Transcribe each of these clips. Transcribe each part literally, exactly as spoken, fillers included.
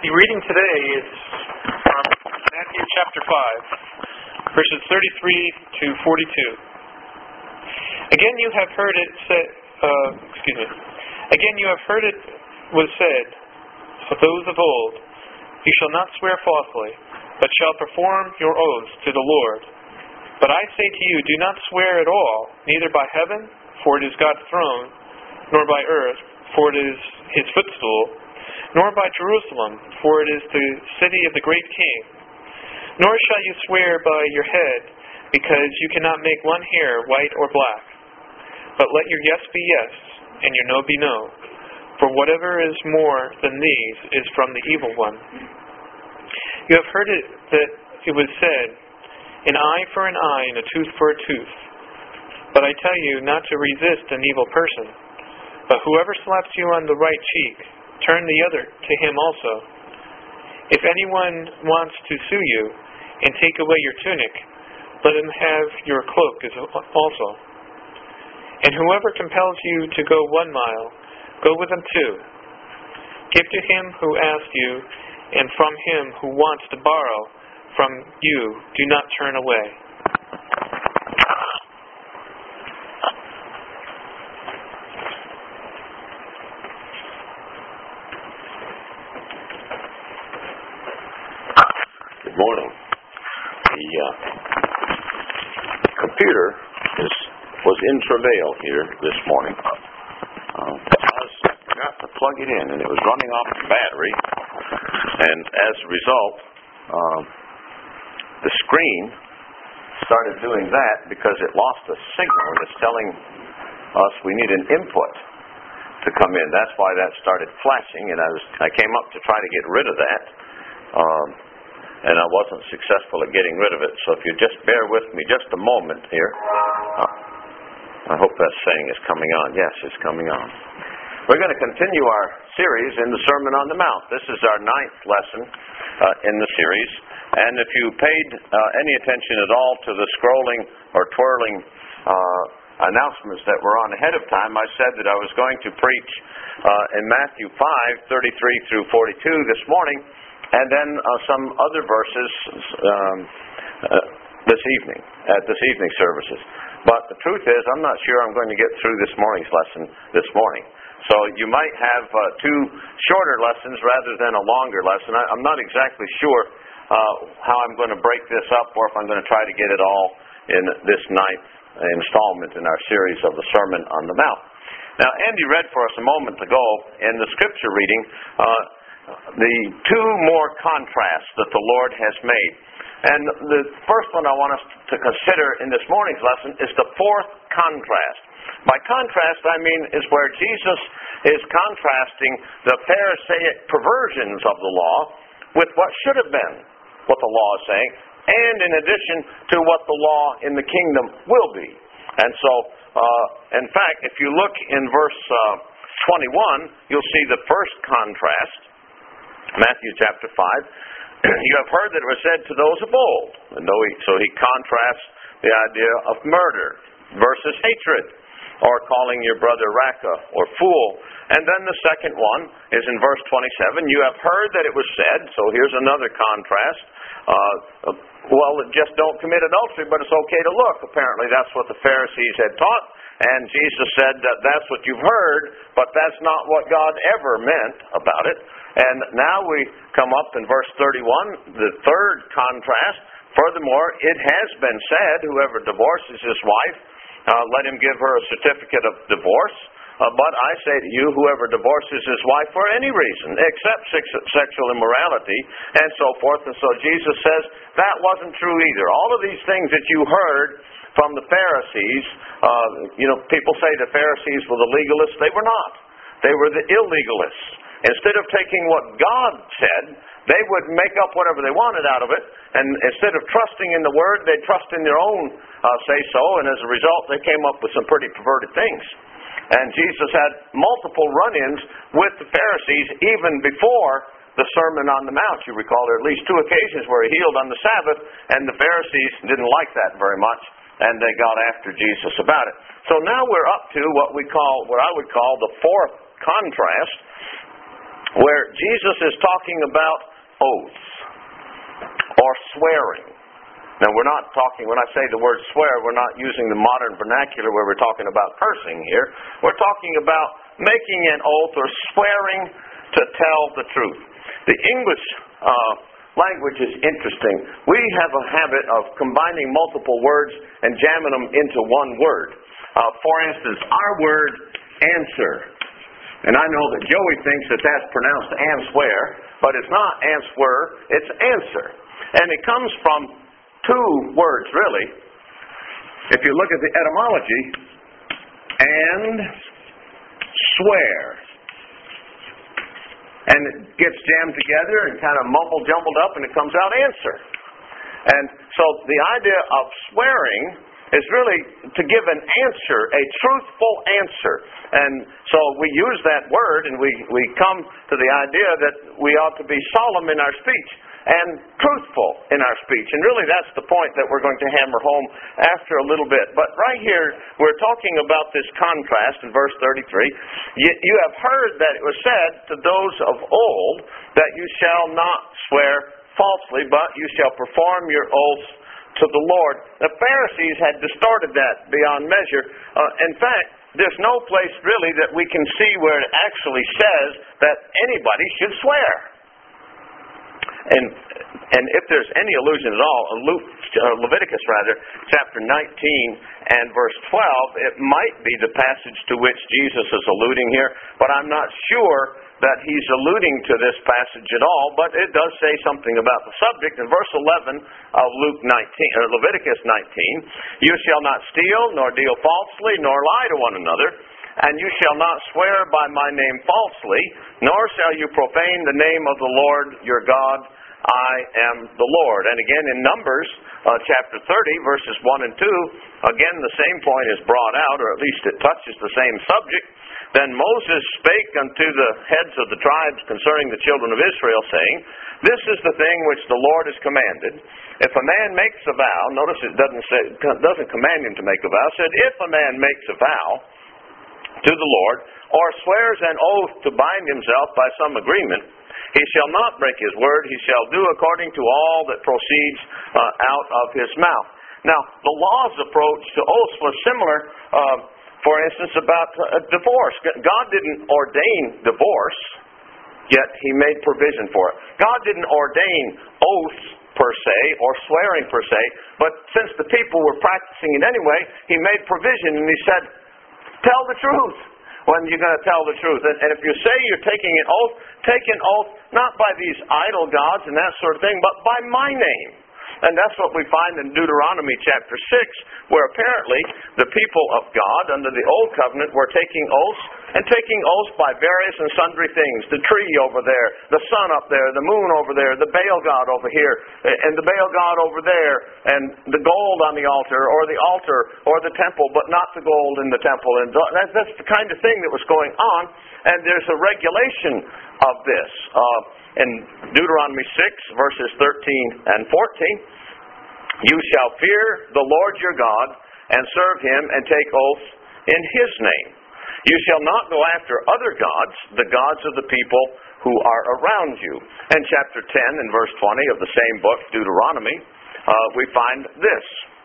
The reading today is from Matthew chapter five, verses thirty-three to forty-two. Again you have heard it said, uh, excuse me, again you have heard it was said of those of old, you shall not swear falsely, but shall perform your oaths to the Lord. But I say to you, do not swear at all, neither by heaven, for it is God's throne, nor by earth, for it is his footstool, nor by Jerusalem, for it is the city of the great King. Nor shall you swear by your head, because you cannot make one hair white or black. But let your yes be yes, and your no be no. For whatever is more than these is from the evil one. You have heard it that it was said, an eye for an eye and a tooth for a tooth. But I tell you not to resist an evil person. But whoever slaps you on the right cheek, turn the other to him also. If anyone wants to sue you and take away your tunic, let him have your cloak also. And whoever compels you to go one mile, go with him two. Give to him who asks you, and from him who wants to borrow from you, do not turn away. Good morning. The uh, computer is was in travail here this morning. Uh, I forgot to plug it in, and it was running off the battery. And as a result, um, the screen started doing that because it lost a signal. It's telling us we need an input to come in. That's why that started flashing, and I was I came up to try to get rid of that. Um, and I wasn't successful at getting rid of it. So if you just bear with me just a moment here. Uh, I hope that saying is coming on. Yes, it's coming on. We're going to continue our series in the Sermon on the Mount. This is our ninth lesson uh, in the series. And if you paid uh, any attention at all to the scrolling or twirling uh, announcements that were on ahead of time, I said that I was going to preach uh, in Matthew five, thirty-three through forty-two this morning, and then uh, some other verses um, uh, this evening, at this evening services. But the truth is, I'm not sure I'm going to get through this morning's lesson this morning. So you might have uh, two shorter lessons rather than a longer lesson. I, I'm not exactly sure uh, how I'm going to break this up, or if I'm going to try to get it all in this ninth installment in our series of the Sermon on the Mount. Now, Andy read for us a moment ago in the scripture reading uh, the two more contrasts that the Lord has made. And the first one I want us to consider in this morning's lesson is the fourth contrast. By contrast, I mean is where Jesus is contrasting the Pharisaic perversions of the law with what should have been what the law is saying, and in addition to what the law in the kingdom will be. And so, uh, in fact, if you look in verse uh, twenty-one, you'll see the first contrast, Matthew chapter five. You have heard that it was said to those of old. And though he, so he contrasts the idea of murder versus hatred, or calling your brother Raka or fool. And then the second one is in verse twenty-seven. You have heard that it was said, so here's another contrast. Uh, well, just don't commit adultery, but it's okay to look. Apparently that's what the Pharisees had taught. And Jesus said that that's what you've heard, but that's not what God ever meant about it. And now we come up in verse thirty-one, the third contrast. Furthermore, it has been said, whoever divorces his wife, uh, let him give her a certificate of divorce. Uh, but I say to you, whoever divorces his wife for any reason, except sex- sexual immorality, and so forth. And so Jesus says, that wasn't true either. All of these things that you heard from the Pharisees, uh, you know, people say the Pharisees were the legalists. They were not. They were the illegalists. Instead of taking what God said, they would make up whatever they wanted out of it. And instead of trusting in the Word, they'd trust in their own uh, say-so. And as a result, they came up with some pretty perverted things. And Jesus had multiple run-ins with the Pharisees even before the Sermon on the Mount. You recall there are at least two occasions where he healed on the Sabbath, and the Pharisees didn't like that very much, and they got after Jesus about it. So now we're up to what we call, what I would call the fourth contrast. where Jesus is talking about oaths or swearing. Now, we're not talking, when I say the word swear, we're not using the modern vernacular where we're talking about cursing here. We're talking about making an oath or swearing to tell the truth. The English uh, language is interesting. We have a habit of combining multiple words and jamming them into one word. Uh, for instance, our word answer. And I know that Joey thinks that that's pronounced answer, but it's not answer, it's answer. And it comes from two words, really. If you look at the etymology, and swear. And it gets jammed together and kind of mumbled jumbled up, and it comes out answer. And so the idea of swearing is really to give an answer, a truthful answer. And so we use that word, and we, we come to the idea that we ought to be solemn in our speech and truthful in our speech. And really that's the point that we're going to hammer home after a little bit. But right here, we're talking about this contrast in verse thirty-three. You, you have heard that it was said to those of old that you shall not swear falsely, but you shall perform your oaths to the Lord. The Pharisees had distorted that beyond measure. Uh, in fact, there's no place really that we can see where it actually says that anybody should swear. And and if there's any allusion at all, Luke, uh, Leviticus rather, chapter nineteen and verse twelve, it might be the passage to which Jesus is alluding here, but I'm not sure that he's alluding to this passage at all, but it does say something about the subject. In verse eleven of Luke nineteen, or Leviticus nineteen, you shall not steal, nor deal falsely, nor lie to one another, and you shall not swear by my name falsely, nor shall you profane the name of the Lord your God. I am the Lord. And again in Numbers uh, chapter thirty, verses one and two, again the same point is brought out, or at least it touches the same subject. Then Moses spake unto the heads of the tribes concerning the children of Israel, saying, this is the thing which the Lord has commanded. If a man makes a vow, notice it doesn't say, it doesn't command him to make a vow, it said, if a man makes a vow to the Lord, or swears an oath to bind himself by some agreement, he shall not break his word, he shall do according to all that proceeds uh, out of his mouth. Now, the law's approach to oaths was similar, uh, for instance, about uh, divorce. God didn't ordain divorce, yet he made provision for it. God didn't ordain oaths per se, or swearing per se, but since the people were practicing it anyway, he made provision, and he said, tell the truth when you're going to tell the truth. And, and if you say you're taking an oath, take an oath not by these idol gods and that sort of thing, but by my name. And that's what we find in Deuteronomy chapter six, where apparently the people of God under the Old Covenant were taking oaths, and taking oaths by various and sundry things. The tree over there, the sun up there, the moon over there, the Baal god over here, and the Baal god over there, and the gold on the altar, or the altar, or the temple, but not the gold in the temple. And that's the kind of thing that was going on, and there's a regulation of this. Uh, in Deuteronomy six, verses thirteen and fourteen, you shall fear the Lord your God, and serve him, and take oaths in his name. You shall not go after other gods, the gods of the people who are around you. In chapter ten and verse twenty of the same book, Deuteronomy, uh, we find this.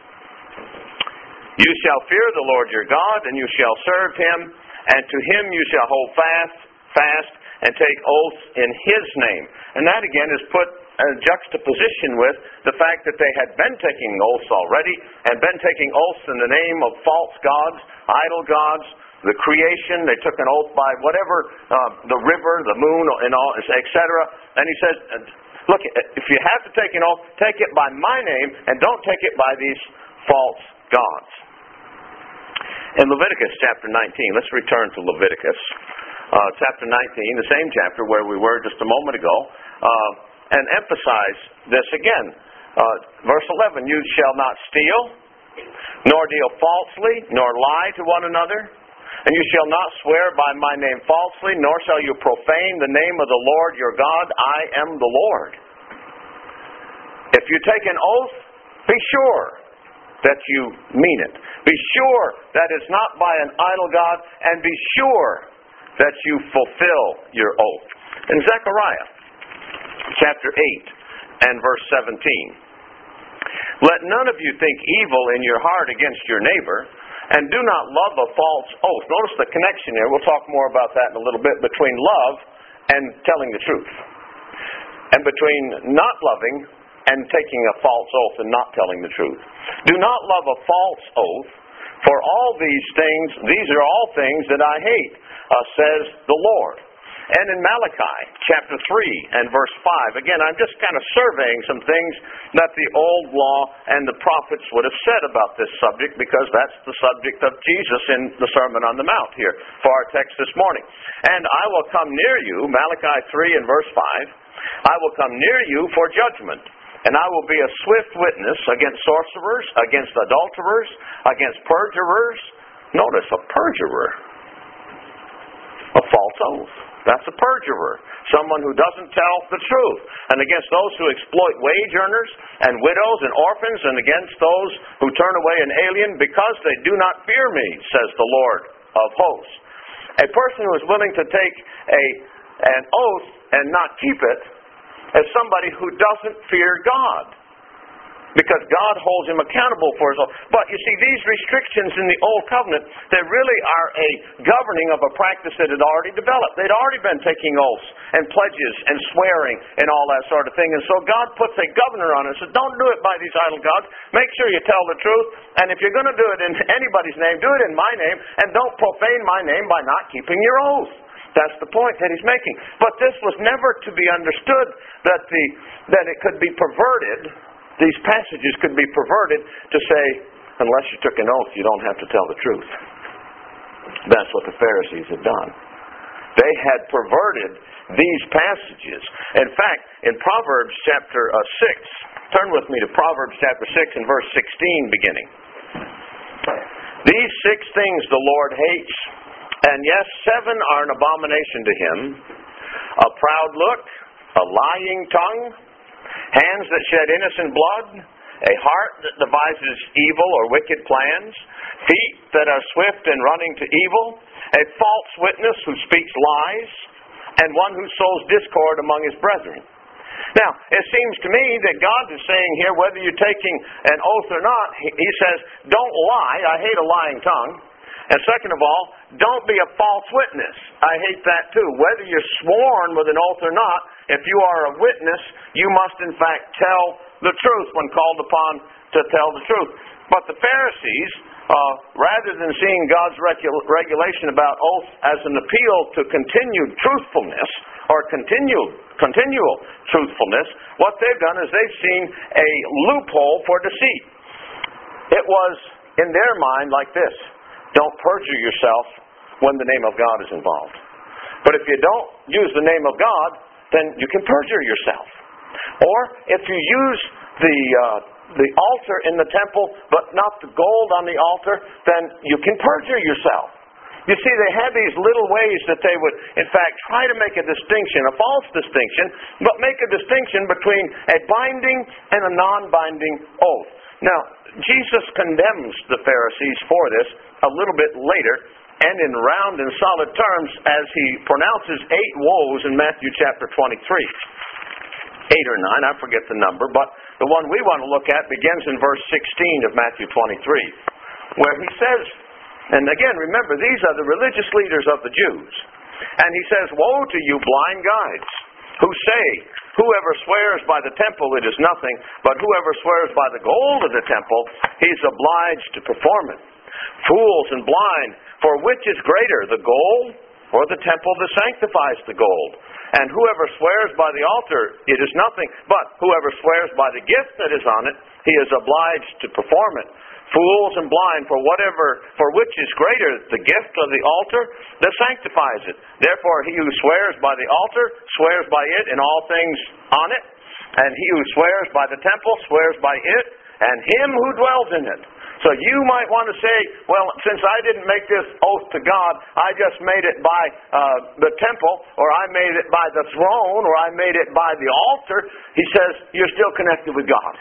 You shall fear the Lord your God, and you shall serve him, and to him you shall hold fast, fast, and take oaths in his name. And that again is put in juxtaposition with the fact that they had been taking oaths already, and been taking oaths in the name of false gods, idol gods, the creation. They took an oath by whatever, uh, the river, the moon, and all, et cetera. And he says, look, if you have to take an oath, take it by my name, and don't take it by these false gods. In Leviticus chapter nineteen, let's return to Leviticus. Uh, chapter nineteen, the same chapter where we were just a moment ago, uh, and emphasize this again. Uh, verse eleven, you shall not steal, nor deal falsely, nor lie to one another, and you shall not swear by my name falsely, nor shall you profane the name of the Lord your God. I am the Lord. If you take an oath, be sure that you mean it. Be sure that it's not by an idol god, and be sure that you fulfill your oath. In Zechariah chapter eight and verse seventeen, let none of you think evil in your heart against your neighbor, and do not love a false oath. Notice the connection here. We'll talk more about that in a little bit, between love and telling the truth. And between not loving and taking a false oath and not telling the truth. Do not love a false oath, for all these things, these are all things that I hate, uh, says the Lord. And in Malachi chapter three and verse five, again, I'm just kind of surveying some things that the old law and the prophets would have said about this subject, because that's the subject of Jesus in the Sermon on the Mount here for our text this morning. And I will come near you, Malachi three and verse five, I will come near you for judgment, and I will be a swift witness against sorcerers, against adulterers, against perjurers. Notice, a perjurer. A false oath. That's a perjurer. Someone who doesn't tell the truth. And against those who exploit wage earners and widows and orphans, and against those who turn away an alien because they do not fear me, says the Lord of hosts. A person who is willing to take a an oath and not keep it is somebody who doesn't fear God, because God holds him accountable for his oath. But you see, these restrictions in the Old Covenant, they really are a governing of a practice that had already developed. They'd already been taking oaths and pledges and swearing and all that sort of thing. And so God puts a governor on it and says, don't do it by these idol gods. Make sure you tell the truth. And if you're going to do it in anybody's name, do it in my name. And don't profane my name by not keeping your oath. That's the point that he's making. But this was never to be understood that the that it could be perverted. These passages could be perverted to say, unless you took an oath, you don't have to tell the truth. That's what the Pharisees had done. They had perverted these passages. In fact, in Proverbs chapter uh, six, turn with me to Proverbs chapter six and verse sixteen beginning. These six things the Lord hates, and yes, seven are an abomination to him: a proud look, a lying tongue, hands that shed innocent blood, a heart that devises evil or wicked plans, feet that are swift in running to evil, a false witness who speaks lies, and one who sows discord among his brethren. Now, it seems to me that God is saying here, whether you're taking an oath or not, he says, don't lie. I hate a lying tongue. And second of all, don't be a false witness. I hate that too. Whether you're sworn with an oath or not, if you are a witness, you must in fact tell the truth when called upon to tell the truth. But the Pharisees, uh, rather than seeing God's regu- regulation about oath as an appeal to continued truthfulness or continual, continual truthfulness, what they've done is they've seen a loophole for deceit. It was in their mind like this: don't perjure yourself when the name of God is involved. But if you don't use the name of God, then you can perjure yourself. Or if you use the uh, the altar in the temple, but not the gold on the altar, then you can perjure yourself. You see, they had these little ways that they would, in fact, try to make a distinction, a false distinction, but make a distinction between a binding and a non-binding oath. Now, Jesus condemns the Pharisees for this a little bit later, and in round and solid terms, as he pronounces eight woes in Matthew chapter twenty-three. Eight or nine, I forget the number, but the one we want to look at begins in verse sixteen of Matthew twenty-three, where he says, and again, remember, these are the religious leaders of the Jews, and he says, woe to you blind guides, who say, whoever swears by the temple, it is nothing, but whoever swears by the gold of the temple, he is obliged to perform it. Fools and blind, for which is greater, the gold or the temple that sanctifies the gold? And whoever swears by the altar, it is nothing, but whoever swears by the gift that is on it, he is obliged to perform it. Fools and blind, for whatever, for which is greater, the gift of the altar that sanctifies it? Therefore he who swears by the altar swears by it and all things on it, and he who swears by the temple swears by it and him who dwells in it. So you might want to say, well, since I didn't make this oath to God, I just made it by uh, the temple, or I made it by the throne, or I made it by the altar. He says, you're still connected with God.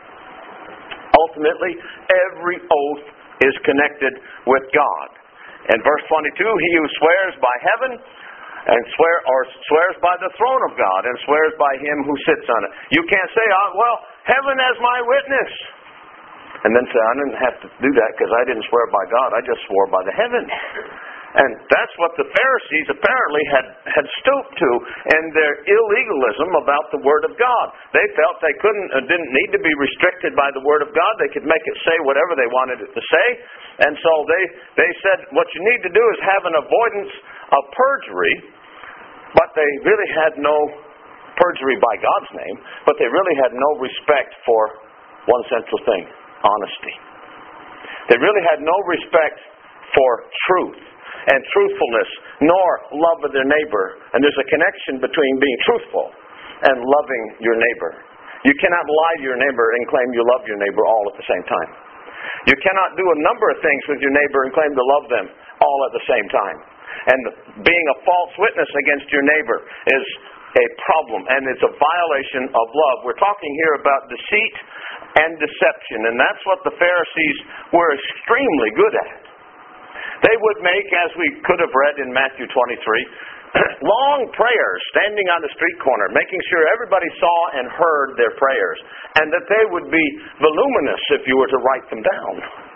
Ultimately, every oath is connected with God. In verse twenty-two, he who swears by heaven, and swear or swears by the throne of God and swears by Him who sits on it. You can't say, oh, well, heaven as my witness. And then say, I didn't have to do that because I didn't swear by God. I just swore by the heavens. And that's what the Pharisees apparently had, had stooped to in their illegalism about the Word of God. They felt they couldn't, uh, didn't need to be restricted by the Word of God. They could make it say whatever they wanted it to say. And so they, they said, what you need to do is have an avoidance of perjury. But they really had no perjury by God's name. But they really had no respect for one central thing, honesty. They really had no respect for truth and truthfulness, nor love of their neighbor. And there's a connection between being truthful and loving your neighbor. You cannot lie to your neighbor and claim you love your neighbor all at the same time. You cannot do a number of things with your neighbor and claim to love them all at the same time. And being a false witness against your neighbor is a problem, and it's a violation of love. We're talking here about deceit and deception, and that's what the Pharisees were extremely good at. They would make, as we could have read in Matthew twenty-three, long prayers standing on the street corner, making sure everybody saw and heard their prayers, and that they would be voluminous if you were to write them down.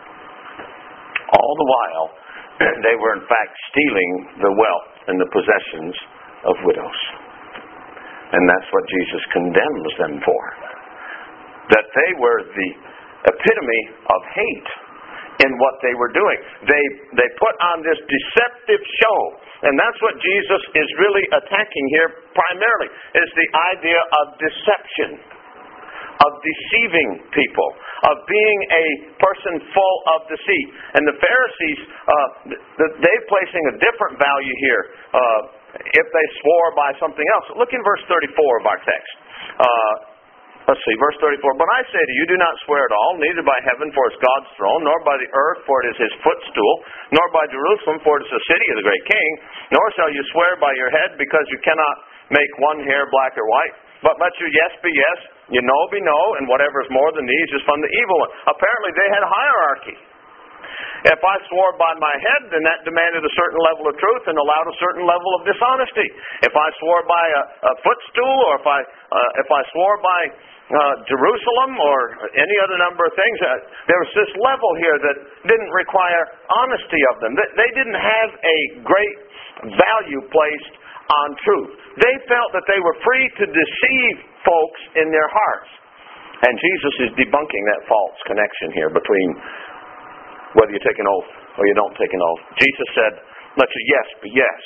All the while, they were in fact stealing the wealth and the possessions of widows. And that's what Jesus condemns them for. That they were the epitome of hate in what they were doing. They they put on this deceptive show. And that's what Jesus is really attacking here primarily, is the idea of deception, of deceiving people, of being a person full of deceit. And the Pharisees, uh, they're placing a different value here uh, if they swore by something else. Look in verse thirty-four of our text. Uh, Let's see, verse thirty-four. But I say to you, do not swear at all, neither by heaven, for it is God's throne, nor by the earth, for it is His footstool, nor by Jerusalem, for it is the city of the great King, nor shall you swear by your head, because you cannot make one hair black or white. But let your yes be yes, your no be no, and whatever is more than these is from the evil one. Apparently they had hierarchy. If I swore by my head, then that demanded a certain level of truth and allowed a certain level of dishonesty. If I swore by a, a footstool, or if I uh, if I swore by uh, Jerusalem, or any other number of things, uh, there was this level here that didn't require honesty of them. They, they didn't have a great value placed on truth. They felt that they were free to deceive folks in their hearts. And Jesus is debunking that false connection here between whether you take an oath or you don't take an oath. Jesus said, let your yes be yes,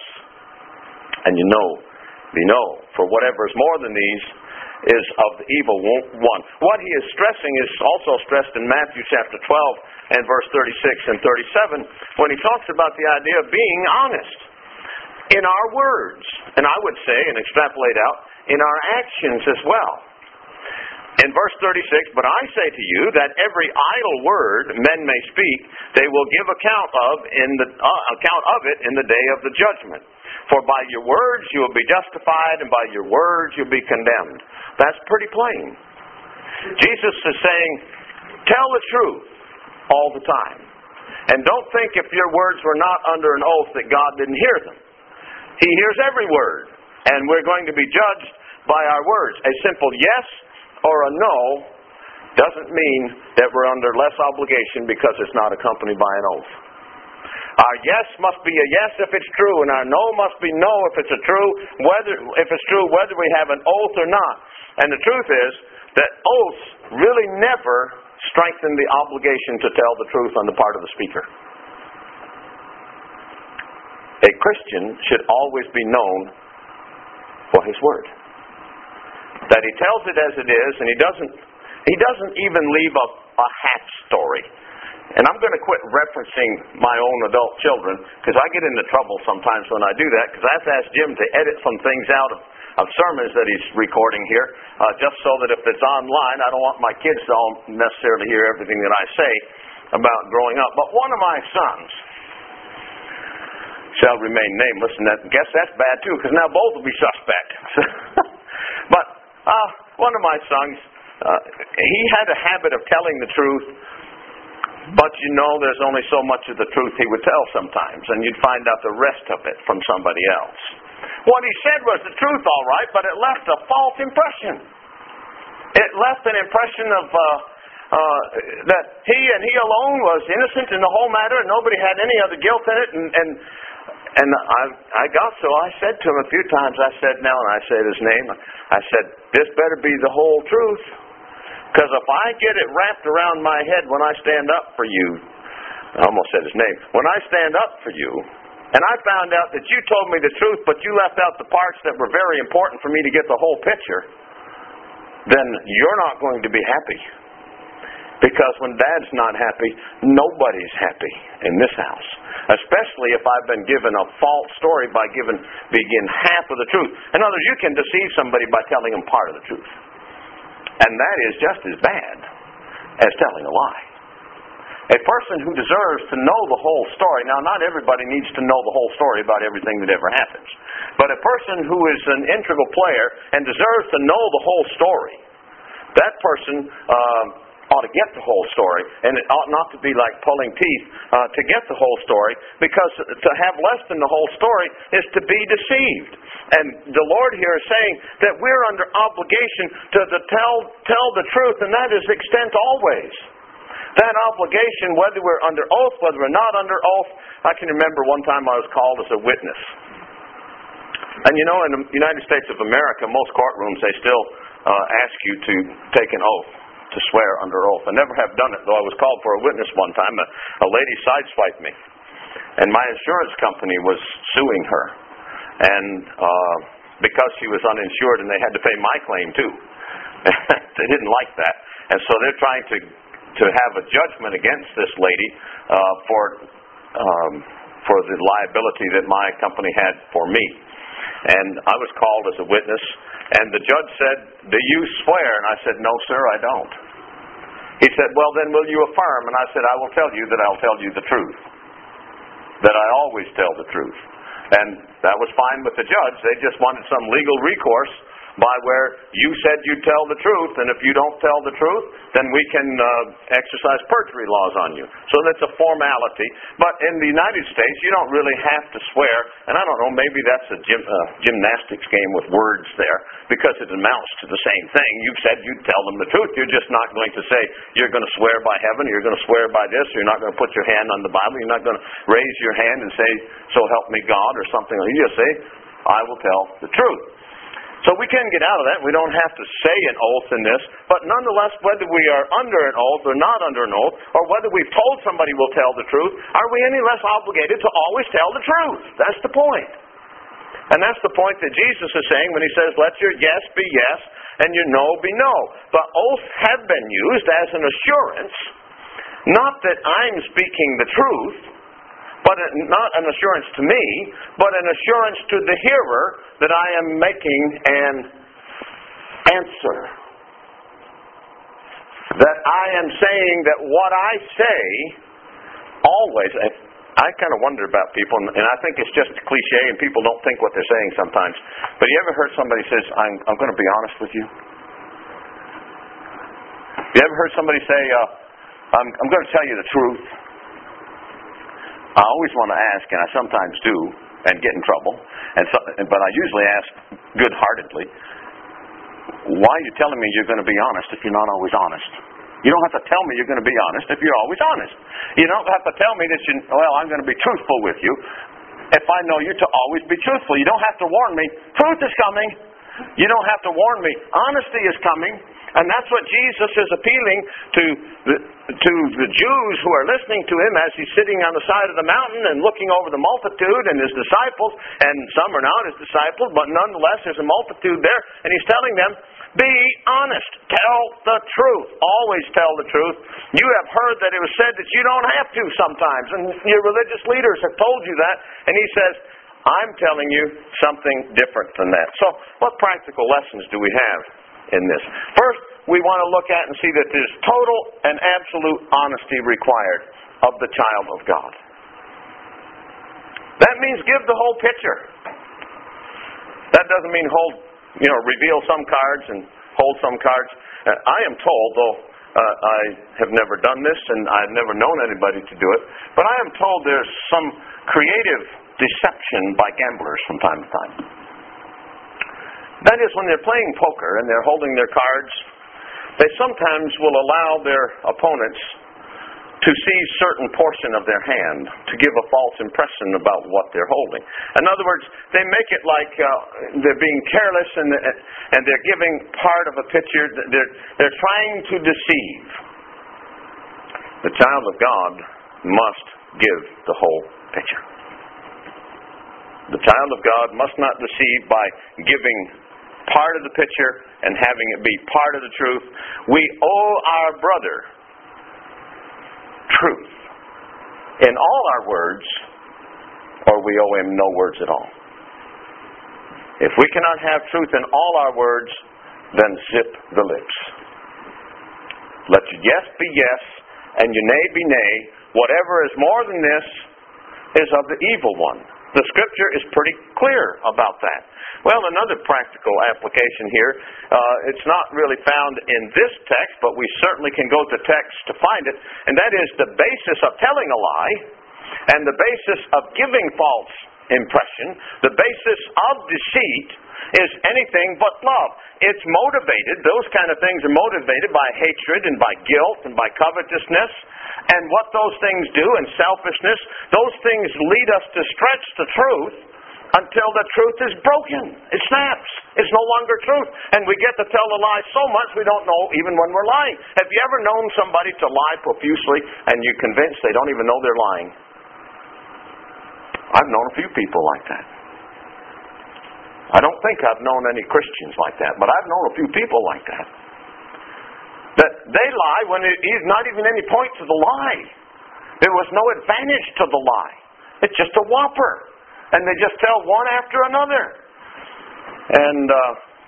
and your no be no. For whatever is more than these is of the evil one. What he is stressing is also stressed in Matthew chapter twelve and verse thirty-six and thirty-seven, when he talks about the idea of being honest in our words, and I would say, and extrapolate out, in our actions as well. In verse thirty-six, but I say to you that every idle word men may speak, they will give account of in the uh, account of it in the day of the judgment. For by your words you will be justified, and by your words you'll be condemned. That's pretty plain. Jesus is saying, tell the truth all the time. And don't think if your words were not under an oath that God didn't hear them. He hears every word, and we're going to be judged by our words. A simple yes or a no doesn't mean that we're under less obligation because it's not accompanied by an oath. Our yes must be a yes if it's true, and our no must be no if it's a true, whether if it's true whether we have an oath or not. And the truth is that oaths really never strengthen the obligation to tell the truth on the part of the speaker. A Christian should always be known for his word. That he tells it as it is, and he doesn't he doesn't even leave a, a half story. And I'm going to quit referencing my own adult children, because I get into trouble sometimes when I do that, because I have to ask Jim to edit some things out of, of sermons that he's recording here, uh, just so that if it's online, I don't want my kids to all necessarily hear everything that I say about growing up. But one of my sons shall remain nameless, and I guess that's bad too, because now both will be suspect. But uh, one of my sons, uh, he had a habit of telling the truth, but you know there's only so much of the truth he would tell sometimes, and you'd find out the rest of it from somebody else. What he said was the truth, all right, but it left a false impression. It left an impression of uh, uh, that he and he alone was innocent in the whole matter, and nobody had any other guilt in it. And and, and I I got so I said to him a few times, I said, now, and I said his name, I said, this better be the whole truth. Because if I get it wrapped around my head when I stand up for you, I almost said his name, when I stand up for you, and I found out that you told me the truth, but you left out the parts that were very important for me to get the whole picture, then you're not going to be happy. Because when Dad's not happy, nobody's happy in this house. Especially if I've been given a false story by giving begin half of the truth. In other words, you can deceive somebody by telling them part of the truth. And that is just as bad as telling a lie. A person who deserves to know the whole story, now not everybody needs to know the whole story about everything that ever happens, but a person who is an integral player and deserves to know the whole story, that person uh, ought to get the whole story, and it ought not to be like pulling teeth uh, to get the whole story, because to have less than the whole story is to be deceived. And the Lord here is saying that we're under obligation to, to tell tell the truth, and that is extent always. That obligation, whether we're under oath, whether we're not under oath. I can remember one time I was called as a witness. And you know, in the United States of America, most courtrooms, they still uh, ask you to take an oath, to swear under oath. I never have done it, though I was called for a witness one time. A, a lady sideswiped me, and my insurance company was suing her. And uh, because she was uninsured and they had to pay my claim too. They didn't like that. And so they're trying to to have a judgment against this lady uh, for um, for the liability that my company had for me. And I was called as a witness, and the judge said, do you swear? And I said, no, sir, I don't. He said, well, then will you affirm? And I said, I will tell you that I'll tell you the truth. That I always tell the truth. And that was fine with the judge. They just wanted some legal recourse by where you said you'd tell the truth, and if you don't tell the truth, then we can uh, exercise perjury laws on you. So that's a formality. But in the United States, you don't really have to swear, and I don't know, maybe that's a gym, uh, gymnastics game with words there, because it amounts to the same thing. You've said you'd tell them the truth. You're just not going to say you're going to swear by heaven, or you're going to swear by this, or you're not going to put your hand on the Bible, you're not going to raise your hand and say, so help me God, or something. You just say, I will tell the truth. So we can get out of that. We don't have to say an oath in this. But nonetheless, whether we are under an oath or not under an oath, or whether we've told somebody we'll tell the truth, are we any less obligated to always tell the truth? That's the point. And that's the point that Jesus is saying when he says, let your yes be yes and your no be no. But oaths have been used as an assurance, not that I'm speaking the truth, but not an assurance to me, but an assurance to the hearer that I am making an answer. That I am saying that what I say always, I kind of wonder about people, and I think it's just a cliche and people don't think what they're saying sometimes. But you ever heard somebody says, I'm, I'm going to be honest with you? You ever heard somebody say, uh, I'm, I'm going to tell you the truth? I always want to ask, and I sometimes do, and get in trouble, and so, but I usually ask good-heartedly, why are you telling me you're going to be honest if you're not always honest? You don't have to tell me you're going to be honest if you're always honest. You don't have to tell me that you, well, I'm going to be truthful with you if I know you to always be truthful. You don't have to warn me, truth is coming. You don't have to warn me, honesty is coming. And that's what Jesus is appealing to the, to the Jews who are listening to him as he's sitting on the side of the mountain and looking over the multitude and his disciples. And some are not his disciples, but nonetheless there's a multitude there. And he's telling them, be honest. Tell the truth. Always tell the truth. You have heard that it was said that you don't have to sometimes. And your religious leaders have told you that. And he says, I'm telling you something different than that. So what practical lessons do we have in this? First, we want to look at and see that there's total and absolute honesty required of the child of God. That means give the whole picture. That doesn't mean hold, you know, reveal some cards and hold some cards. Uh, I am told, though uh, I have never done this and I've never known anybody to do it, but I am told there's some creative deception by gamblers from time to time. That is, when they're playing poker and they're holding their cards, they sometimes will allow their opponents to see a certain portion of their hand to give a false impression about what they're holding. In other words, they make it like uh, they're being careless and, and they're giving part of a picture. They're, they're trying to deceive. The child of God must give the whole picture. The child of God must not deceive by giving part of the picture and having it be part of the truth. We owe our brother truth in all our words, or we owe him no words at all. If we cannot have truth in all our words, then zip the lips. Let your yes be yes, and your nay be nay. Whatever is more than this is of the evil one. The Scripture is pretty clear about that. Well, another practical application here, uh, it's not really found in this text, but we certainly can go to text to find it, and that is the basis of telling a lie and the basis of giving false impression. The basis of deceit is anything but love. It's motivated, those kind of things are motivated by hatred and by guilt and by covetousness. And what those things do, and selfishness, those things lead us to stretch the truth until the truth is broken. It snaps. It's no longer truth. And we get to tell the lie so much we don't know even when we're lying. Have you ever known somebody to lie profusely and you're convinced they don't even know they're lying? I've known a few people like that. I don't think I've known any Christians like that, but I've known a few people like that. That they lie when it is not even any point to the lie. There was no advantage to the lie. It's just a whopper. And they just tell one after another. And uh,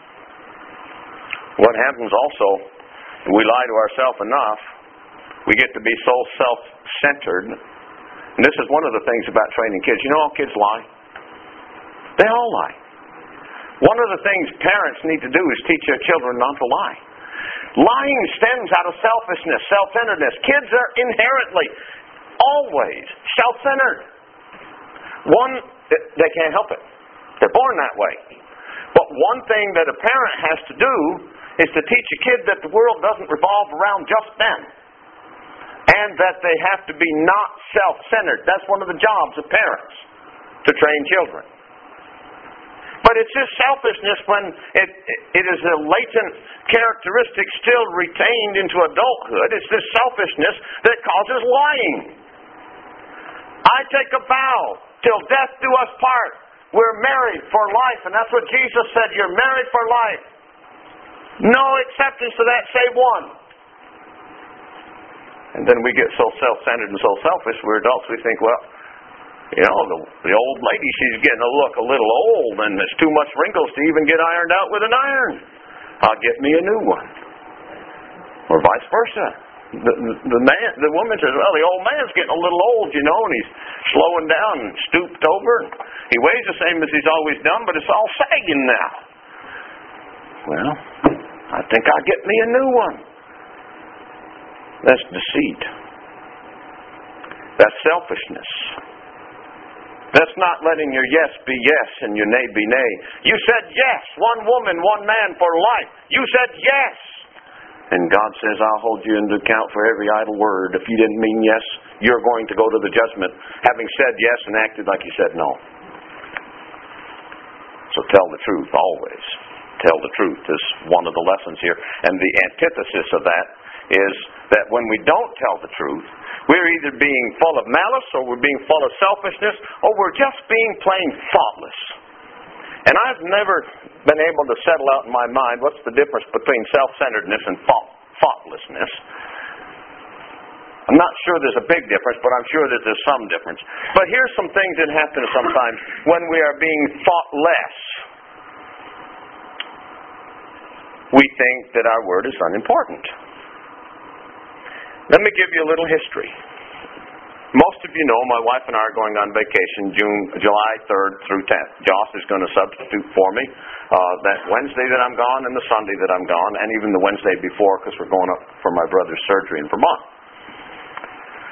what happens also, we lie to ourselves enough, we get to be so self-centered. And this is one of the things about training kids. You know how kids lie? They all lie. One of the things parents need to do is teach their children not to lie. Lying stems out of selfishness, self-centeredness. Kids are inherently, always, self-centered. One, they can't help it. They're born that way. But one thing that a parent has to do is to teach a kid that the world doesn't revolve around just them. And that they have to be not self-centered. That's one of the jobs of parents, to train children. But it's this selfishness when it, it is a latent characteristic still retained into adulthood. It's this selfishness that causes lying. I take a vow, till death do us part. We're married for life, and that's what Jesus said. You're married for life. No acceptance to that save one. And then we get so self-centered and so selfish, we're adults, we think, well, you know, the, the old lady, she's getting to look a little old, and there's too much wrinkles to even get ironed out with an iron. I'll get me a new one. Or vice versa. The, the, the man, the woman says, well, the old man's getting a little old, you know, and he's slowing down and stooped over. And he weighs the same as he's always done, but it's all sagging now. Well, I think I'll get me a new one. That's deceit. That's selfishness. That's not letting your yes be yes and your nay be nay. You said yes, one woman, one man for life. You said yes. And God says, I'll hold you into account for every idle word. If you didn't mean yes, you're going to go to the judgment, having said yes and acted like you said no. So tell the truth always. Tell the truth is one of the lessons here. And the antithesis of that is that when we don't tell the truth, we're either being full of malice, or we're being full of selfishness, or we're just being plain thoughtless. And I've never been able to settle out in my mind what's the difference between self-centeredness and thought, thoughtlessness. I'm not sure there's a big difference, but I'm sure that there's some difference. But here's some things that happen sometimes when we are being thoughtless. We think that our word is unimportant. Let me give you a little history. Most of you know my wife and I are going on vacation June, July third through tenth. Joss is going to substitute for me uh, that Wednesday that I'm gone and the Sunday that I'm gone, and even the Wednesday before, because we're going up for my brother's surgery in Vermont.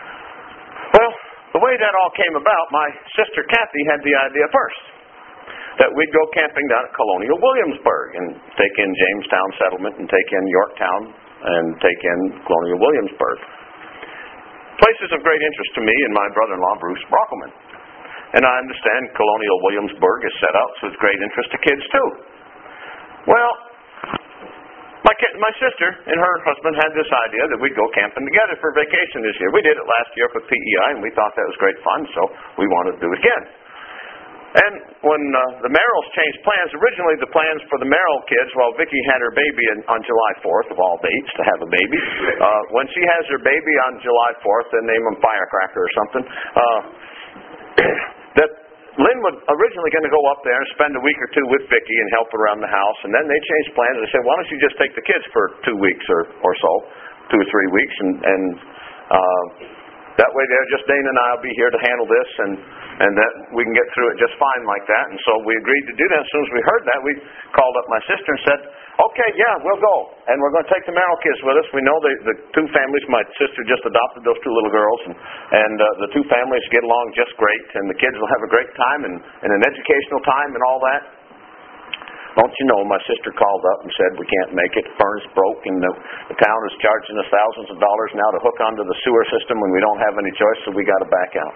Well, the way that all came about, my sister Kathy had the idea first. that we'd go camping down at Colonial Williamsburg and take in Jamestown Settlement and take in Yorktown and take in Colonial Williamsburg. Places of great interest to me and my brother-in-law, Bruce Brockelman. And I understand Colonial Williamsburg is set up so it's great interest to kids too. Well, my kid, my sister and her husband had this idea that we'd go camping together for vacation this year. We did it last year for P E I, and we thought that was great fun, so we wanted to do it again. And when uh, the Merrills changed plans, originally the plans for the Merrill kids, while Vicki had her baby in, on July fourth, of all dates, to have a baby, uh, when she has her baby on July fourth, they name him Firecracker or something, uh, that Lynn was originally going to go up there and spend a week or two with Vicki and help around the house, and then they changed plans. They said, why don't you just take the kids for two weeks or, or so, two or three weeks, and, and uh, that way there, just Dana and I will be here to handle this, and, and that we can get through it just fine like that. And so we agreed to do that. As soon as we heard that, we called up my sister and said, okay, yeah, we'll go. And we're going to take the Merrill kids with us. We know the, the two families, my sister just adopted those two little girls, and, and uh, the two families get along just great, and the kids will have a great time and, and an educational time and all that. Don't you know, my sister called up and said, we can't make it. The furnace broke, and the, the town is charging us thousands of dollars now to hook onto the sewer system when we don't have any choice, so we got to back out.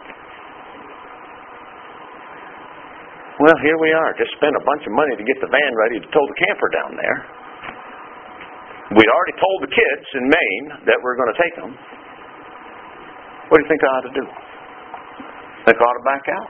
Well, here we are. Just spent a bunch of money to get the van ready to tow the camper down there. We'd already told the kids in Maine that we're going to take them. What do you think I ought to do? Think I ought to back out?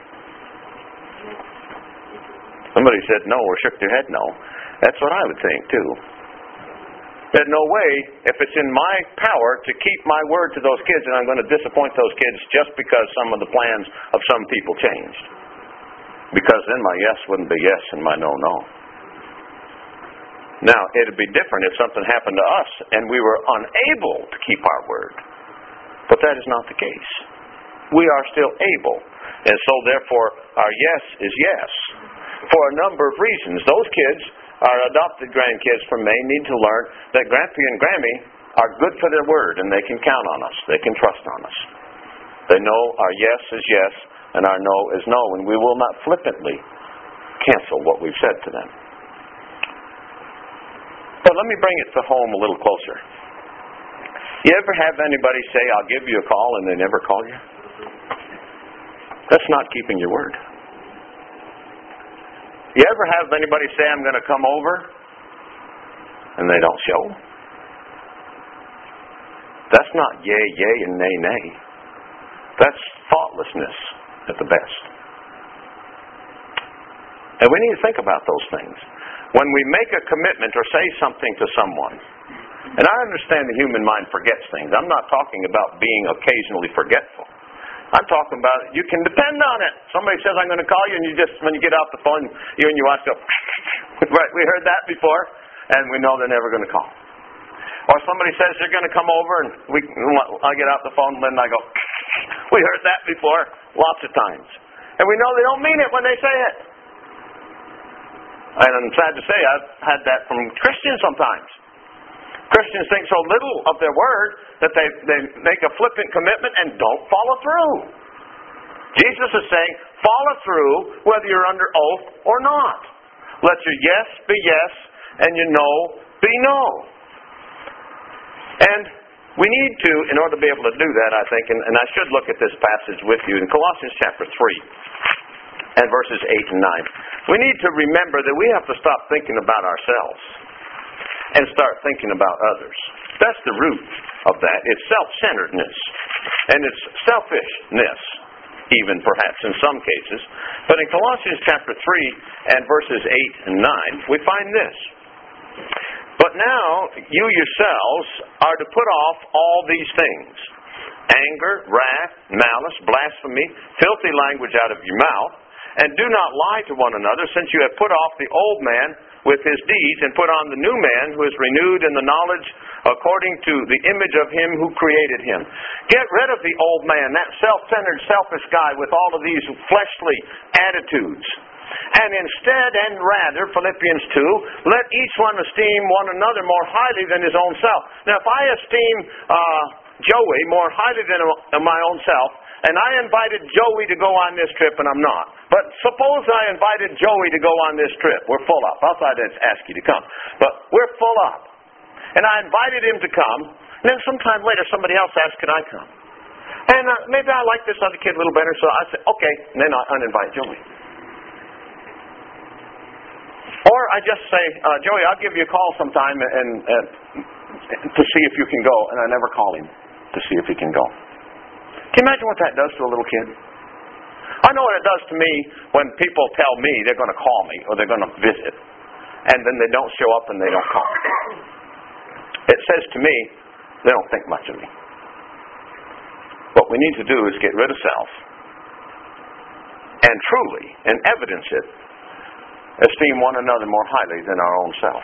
Somebody said no or shook their head no. That's what I would think too. There's no way, if it's in my power to keep my word to those kids, and I'm going to disappoint those kids just because some of the plans of some people changed. Because then my yes wouldn't be yes and my no, no. Now, it'd be different if something happened to us and we were unable to keep our word. But that is not the case. We are still able. And so, therefore, our yes is yes. For a number of reasons. Those kids, our adopted grandkids from Maine, need to learn that Grampy and Grammy are good for their word and they can count on us. They can trust on us. They know our yes is yes and our no is no, and we will not flippantly cancel what we've said to them. But let me bring it to home a little closer. You ever have anybody say, I'll give you a call, and they never call you? That's not keeping your word. You ever have anybody say, I'm going to come over, and they don't show? That's not yay, yay, and nay, nay. That's thoughtlessness at the best. And we need to think about those things. When we make a commitment or say something to someone, and I understand the human mind forgets things. I'm not talking about being occasionally forgetful. I'm talking about you can depend on it. Somebody says, I'm going to call you, and you just, when you get off the phone, you and your wife go, right, we heard that before, and we know they're never going to call. Or somebody says they're going to come over, and we, I get off the phone, and then I go, we heard that before, lots of times. And we know they don't mean it when they say it. And I'm sad to say, I've had that from Christians sometimes. Christians think so little of their word that they, they make a flippant commitment and don't follow through. Jesus is saying, follow through whether you're under oath or not. Let your yes be yes and your no be no. And we need to, in order to be able to do that, I think, and, and I should look at this passage with you in Colossians chapter three and verses eight and nine. We need to remember that we have to stop thinking about ourselves and start thinking about others. That's the root of that. It's self-centeredness. And it's selfishness, even perhaps in some cases. But in Colossians chapter three and verses eight and nine, we find this. But now you yourselves are to put off all these things: anger, wrath, malice, blasphemy, filthy language out of your mouth. And do not lie to one another, since you have put off the old man with his deeds and put on the new man, who is renewed in the knowledge according to the image of him who created him. Get rid of the old man, that self-centered, selfish guy with all of these fleshly attitudes. And instead and rather, Philippians two, let each one esteem one another more highly than his own self. Now, if I esteem uh, Joey more highly than my own self, and I invited Joey to go on this trip and I'm not, But suppose I invited Joey to go on this trip. We're full up. Else I'd ask you to come. But we're full up. And I invited him to come. And then sometime later somebody else asked, could I come? And uh, maybe I like this other kid a little better, so I said, okay. And then I uninvite Joey. Or I just say, uh, Joey, I'll give you a call sometime and, and to see if you can go. And I never call him to see if he can go. Can you imagine what that does to a little kid? I know what it does to me when people tell me they're going to call me or they're going to visit, and then they don't show up and they don't call. It says to me, they don't think much of me. What we need to do is get rid of self and truly, and evidence it, esteem one another more highly than our own self.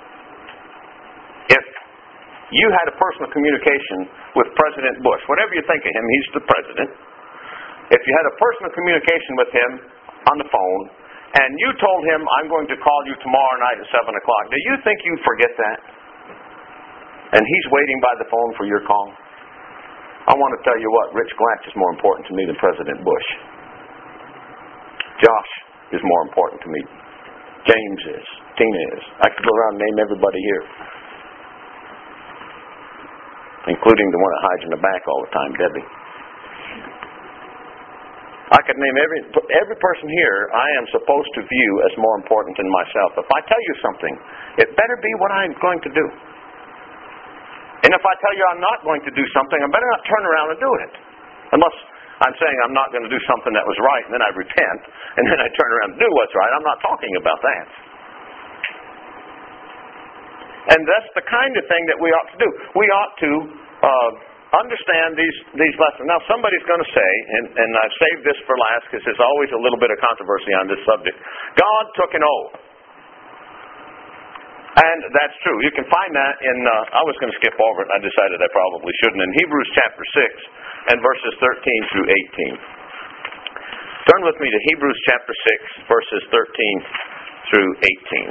If you had a personal communication with President Bush, whatever you think of him, he's the president. If you had a personal communication with him on the phone, and you told him, I'm going to call you tomorrow night at seven o'clock, do you think you'd forget that? And he's waiting by the phone for your call? I want to tell you what, Rich Glatch is more important to me than President Bush. Josh is more important to me. James is. Tina is. I could go around and name everybody here. Including the one that hides in the back all the time, Debbie. I could name every every person here I am supposed to view as more important than myself. If I tell you something, it better be what I'm going to do. And if I tell you I'm not going to do something, I better not turn around and do it. Unless I'm saying I'm not going to do something that was right, and then I repent, and then I turn around and do what's right. I'm not talking about that. And that's the kind of thing that we ought to do. We ought to uh, understand these these lessons. Now, somebody's going to say, and, and I've saved this for last because there's always a little bit of controversy on this subject, God took an oath. And that's true. You can find that in, uh, I was going to skip over it, and I decided I probably shouldn't, in Hebrews chapter six and verses thirteen through eighteen. Turn with me to Hebrews chapter six, verses thirteen through eighteen.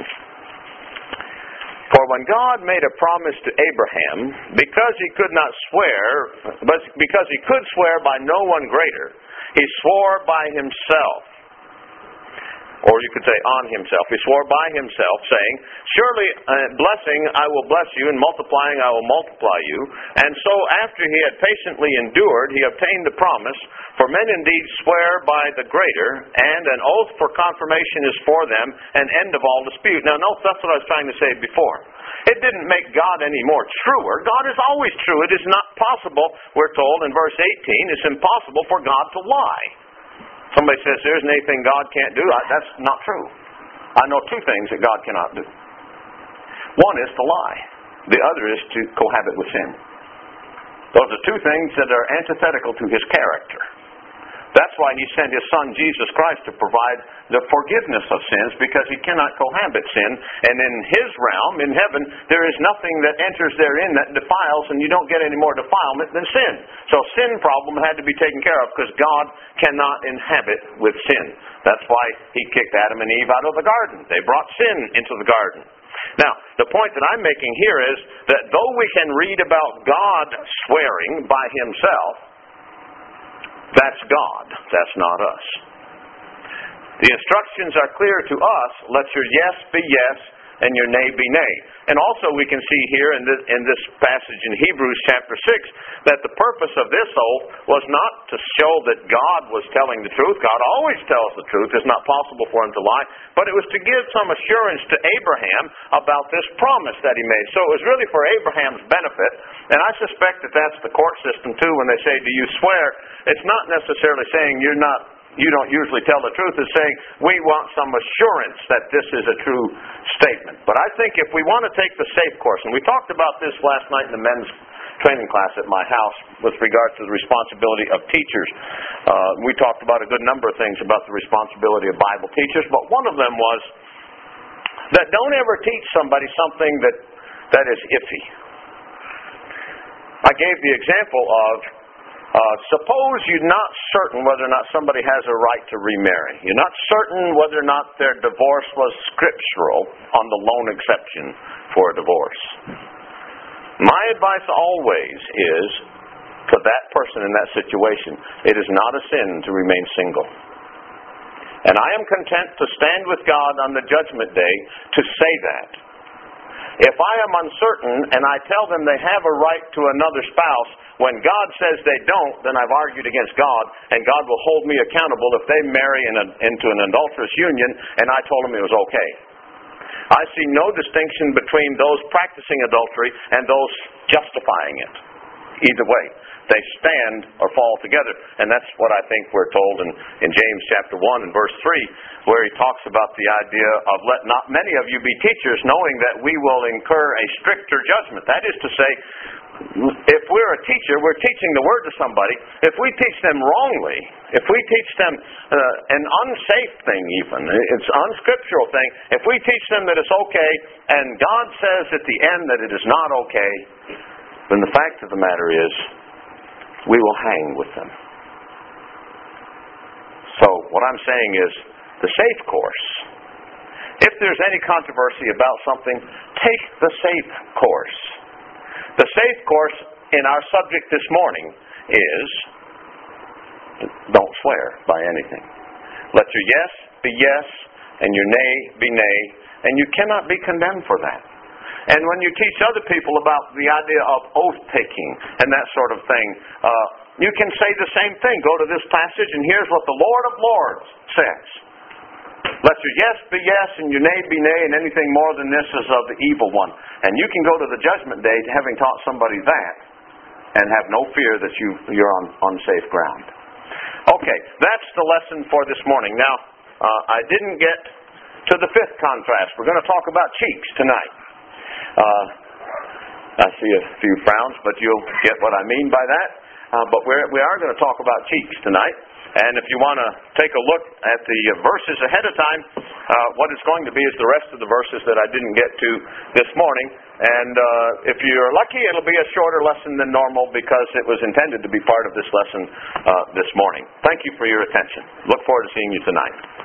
For when God made a promise to Abraham, because he could not swear, but because he could swear by no one greater, he swore by himself. Or you could say on himself. He swore by himself, saying, surely uh, blessing I will bless you, and multiplying I will multiply you. And so after he had patiently endured, he obtained the promise. For men indeed swear by the greater, and an oath for confirmation is for them, an end of all dispute. Now note, that's what I was trying to say before. It didn't make God any more truer. God is always true. It is not possible, we're told in verse eighteen, it's impossible for God to lie. Somebody says there isn't anything God can't do. That's not true. I know two things that God cannot do. One is to lie. The other is to cohabit with sin. Those are two things that are antithetical to His character. That's why He sent His Son, Jesus Christ, to provide the forgiveness of sins, because He cannot cohabit sin. And in His realm, in heaven, there is nothing that enters therein that defiles, and you don't get any more defilement than sin. So sin problem had to be taken care of, because God cannot inhabit with sin. That's why He kicked Adam and Eve out of the garden. They brought sin into the garden. Now, the point that I'm making here is that though we can read about God swearing by Himself, that's God. That's not us. The instructions are clear to us. Let your yes be yes and your nay be nay. And also we can see here in this, in this passage in Hebrews chapter six that the purpose of this oath was not to show that God was telling the truth. God always tells the truth. It's not possible for Him to lie. But it was to give some assurance to Abraham about this promise that he made. So it was really for Abraham's benefit. And I suspect that that's the court system too when they say, do you swear? It's not necessarily saying you're not you don't usually tell the truth. It's saying we want some assurance that this is a true statement. But I think if we want to take the safe course, and we talked about this last night in the men's training class at my house with regard to the responsibility of teachers. Uh, we talked about a good number of things about the responsibility of Bible teachers, but one of them was that don't ever teach somebody something that, that is iffy. I gave the example of Uh, suppose you're not certain whether or not somebody has a right to remarry. You're not certain whether or not their divorce was scriptural on the lone exception for a divorce. My advice always is, for that person in that situation, it is not a sin to remain single. And I am content to stand with God on the judgment day to say that. If I am uncertain and I tell them they have a right to another spouse when God says they don't, then I've argued against God, and God will hold me accountable if they marry in a, into an adulterous union and I told them it was okay. I see no distinction between those practicing adultery and those justifying it. Either way, they stand or fall together. And that's what I think we're told in, in James chapter one and verse three, where he talks about the idea of let not many of you be teachers, knowing that we will incur a stricter judgment. That is to say, if we're a teacher, we're teaching the Word to somebody. If we teach them wrongly, if we teach them uh, an unsafe thing even, it's an unscriptural thing, if we teach them that it's okay, and God says at the end that it is not okay, then the fact of the matter is, we will hang with them. So, what I'm saying is, the safe course. If there's any controversy about something, take the safe course. The safe course in our subject this morning is, don't swear by anything. Let your yes be yes, and your nay be nay, and you cannot be condemned for that. And when you teach other people about the idea of oath-taking and that sort of thing, uh, you can say the same thing. Go to this passage, and here's what the Lord of Lords says. Let your yes be yes, and your nay be nay, and anything more than this is of the evil one. And you can go to the judgment day having taught somebody that, and have no fear that you, you're on unsafe ground. Okay, that's the lesson for this morning. Now, uh, I didn't get to the fifth contrast. We're going to talk about cheeks tonight. Uh, I see a few frowns, but you'll get what I mean by that. Uh, but we're, we are going to talk about cheeks tonight. And if you want to take a look at the verses ahead of time, uh, what it's going to be is the rest of the verses that I didn't get to this morning. And uh, if you're lucky, it'll be a shorter lesson than normal because it was intended to be part of this lesson uh, this morning. Thank you for your attention. Look forward to seeing you tonight.